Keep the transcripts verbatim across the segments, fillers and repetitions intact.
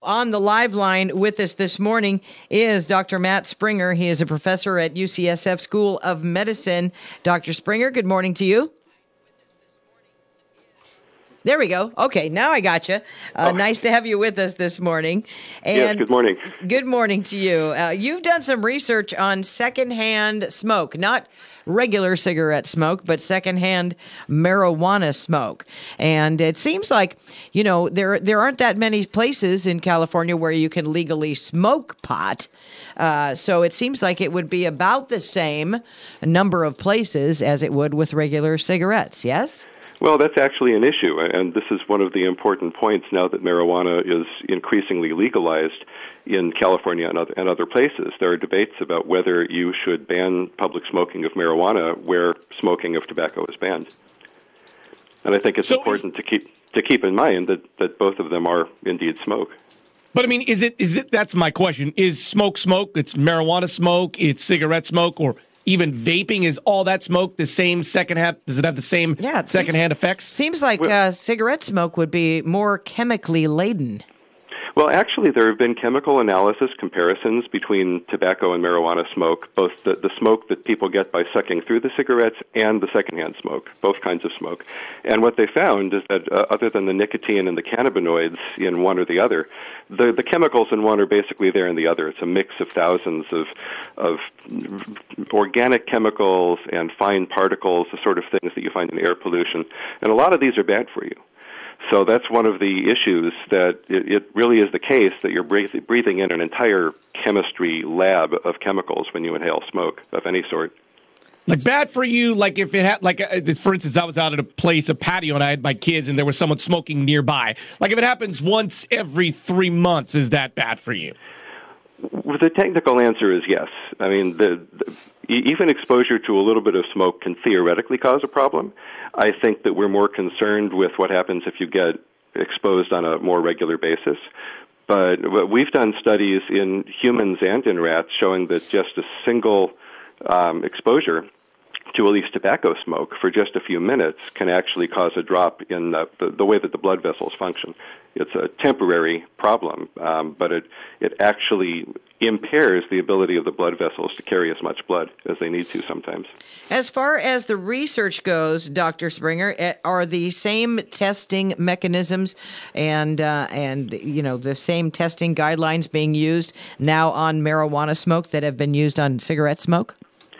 on the live line with us this morning is Doctor Matt Springer. He is a professor at U C S F School of Medicine. Doctor Springer, good morning to you. There we go. Okay, now I got you. Uh, oh. Nice to have you with us this morning. And yes, good morning. Good morning to you. Uh, you've done some research on secondhand smoke, not regular cigarette smoke, but secondhand marijuana smoke. And it seems like, you know, there there aren't that many places in California where you can legally smoke pot. Uh, so it seems like it would be about the same number of places as it would with regular cigarettes, yes? Well, that's actually an issue, and this is one of the important points now that marijuana is increasingly legalized in California and other, and other places. There are debates about whether you should ban public smoking of marijuana where smoking of tobacco is banned. And I think it's so important is, to keep to keep in mind that, that both of them are indeed smoke. But I mean, is it is it? That's my question. Is smoke smoke? It's marijuana smoke. It's cigarette smoke, or even vaping, is all that smoke the same secondhand? Does it have the same yeah, secondhand seems, effects? Seems like well, uh, cigarette smoke would be more chemically laden. Well, actually, there have been chemical analysis comparisons between tobacco and marijuana smoke, both the, the smoke that people get by sucking through the cigarettes and the secondhand smoke, both kinds of smoke. And what they found is that uh, other than the nicotine and the cannabinoids in one or the other, the, the chemicals in one are basically there in the other. It's a mix of thousands of, of organic chemicals and fine particles, the sort of things that you find in air pollution. And a lot of these are bad for you. So that's one of the issues, that it, it really is the case that you're breathing in an entire chemistry lab of chemicals when you inhale smoke of any sort. Like bad for you, like if it had, like uh, for instance, I was out at a place, a patio, and I had my kids, and there was someone smoking nearby. Like if it happens once every three months, is that bad for you? Well, the technical answer is yes. I mean, the, the, even exposure to a little bit of smoke can theoretically cause a problem. I think that we're more concerned with what happens if you get exposed on a more regular basis. But we've done studies in humans and in rats showing that just a single um, exposure to at least tobacco smoke for just a few minutes can actually cause a drop in the, the, the way that the blood vessels function. It's a temporary problem, um, but it, it actually impairs the ability of the blood vessels to carry as much blood as they need to sometimes. As far as the research goes, Doctor Springer, are the same testing mechanisms and, uh, and you know, the same testing guidelines being used now on marijuana smoke that have been used on cigarette smoke?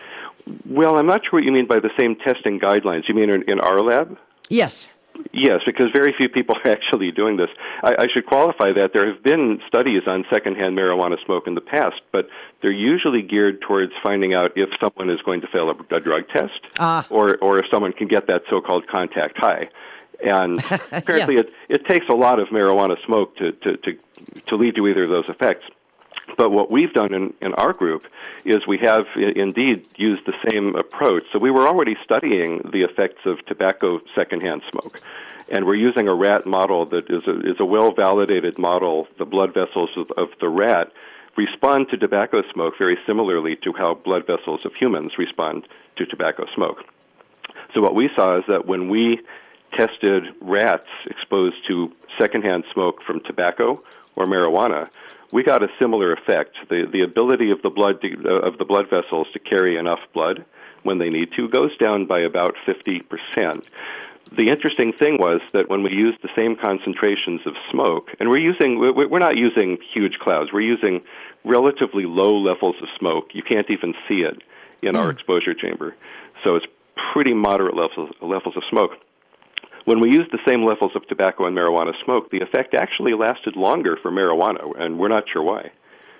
Well, I'm not sure what you mean by the same testing guidelines. You mean in, in our lab? Yes. Yes, because very few people are actually doing this. I, I should qualify that there have been studies on secondhand marijuana smoke in the past, but they're usually geared towards finding out if someone is going to fail a, a drug test ah. or, or if someone can get that so-called contact high. And apparently yeah. it, it takes a lot of marijuana smoke to, to, to, to lead to either of those effects. But what we've done in, in our group is we have I- indeed used the same approach. So we were already studying the effects of tobacco secondhand smoke. And we're using a rat model that is a, is a well-validated model. The blood vessels of, of the rat respond to tobacco smoke very similarly to how blood vessels of humans respond to tobacco smoke. So what we saw is that when we tested rats exposed to secondhand smoke from tobacco or marijuana, we got a similar effect. The the ability of the blood to, uh, of the blood vessels to carry enough blood when they need to goes down by about fifty percent. The interesting thing was that when we used the same concentrations of smoke, and we're using we're not using huge clouds, we're using relatively low levels of smoke. You can't even see it in mm. our exposure chamber, so it's pretty moderate levels levels of smoke. When we used the same levels of tobacco and marijuana smoke, the effect actually lasted longer for marijuana, and we're not sure why.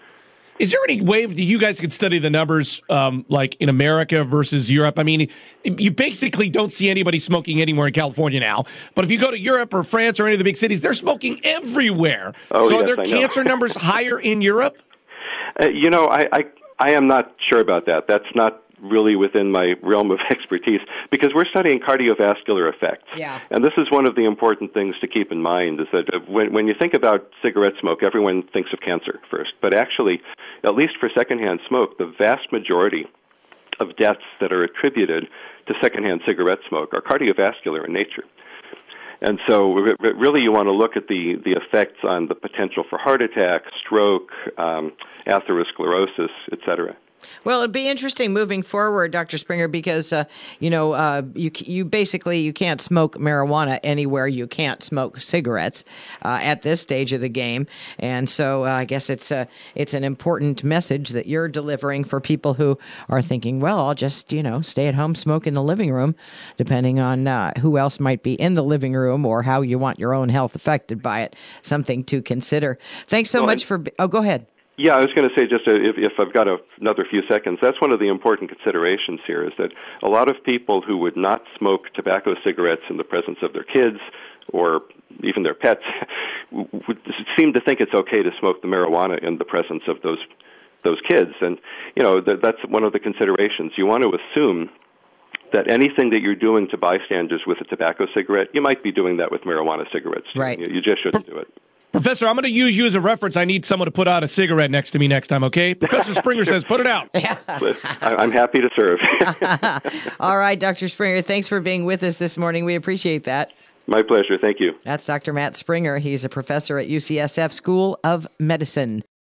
Is there any way that you guys could study the numbers, um, like in America versus Europe? I mean, you basically don't see anybody smoking anywhere in California now. But if you go to Europe or France or any of the big cities, they're smoking everywhere. Oh, so yes, are there cancer numbers higher in Europe? Uh, you know, I, I I am not sure about that. That's not really within my realm of expertise, because we're studying cardiovascular effects. Yeah. And this is one of the important things to keep in mind, is that when, when you think about cigarette smoke, everyone thinks of cancer first. But actually, at least for secondhand smoke, the vast majority of deaths that are attributed to secondhand cigarette smoke are cardiovascular in nature. And so re- really you want to look at the, the effects on the potential for heart attack, stroke, um, atherosclerosis, et cetera. Well, it'd be interesting moving forward, Doctor Springer, because uh, you know uh, you you basically you can't smoke marijuana anywhere you can't smoke cigarettes uh, at this stage of the game, and so uh, I guess it's a it's an important message that you're delivering for people who are thinking, well, I'll just you know stay at home, smoke in the living room, depending on uh, who else might be in the living room or how you want your own health affected by it. Something to consider. Thanks so well, much for. Oh, go ahead. Yeah, I was going to say, just if, if I've got a, another few seconds, that's one of the important considerations here is that a lot of people who would not smoke tobacco cigarettes in the presence of their kids or even their pets would seem to think it's okay to smoke the marijuana in the presence of those those kids. And, you know, that, that's one of the considerations. You want to assume that anything that you're doing to bystanders with a tobacco cigarette, you might be doing that with marijuana cigarettes. Right. You, you just shouldn't do it. Professor, I'm going to use you as a reference. I need someone to put out a cigarette next to me next time, okay? Professor Springer says, put it out. I'm happy to serve. All right, Doctor Springer, thanks for being with us this morning. We appreciate that. My pleasure. Thank you. That's Doctor Matt Springer. He's a professor at U C S F School of Medicine.